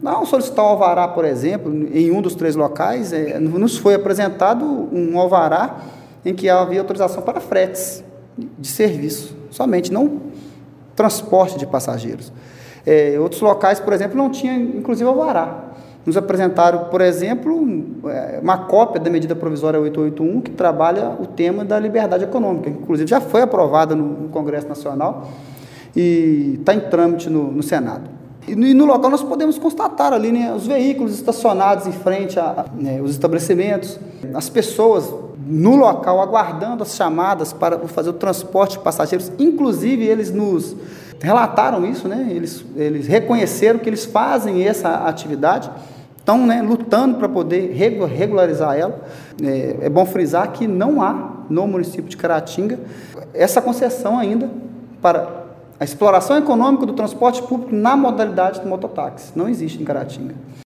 Ao solicitar o alvará, por exemplo, em um dos 3 locais, nos foi apresentado um alvará em que havia autorização para fretes de serviço, somente, não transporte de passageiros. Outros locais, por exemplo, não tinha, inclusive, alvará. Nos apresentaram, por exemplo, uma cópia da medida provisória 881, que trabalha o tema da liberdade econômica, inclusive já foi aprovada no Congresso Nacional e está em trâmite no Senado. E no local nós podemos constatar ali, né, os veículos estacionados em frente aos estabelecimentos, as pessoas no local aguardando as chamadas para fazer o transporte de passageiros. Inclusive, eles nos relataram isso, né? Eles reconheceram que eles fazem essa atividade, estão, né, lutando para poder regularizar ela. É bom frisar que não há no município de Caratinga essa concessão ainda para a exploração econômica do transporte público na modalidade do mototáxi. Não existe em Caratinga.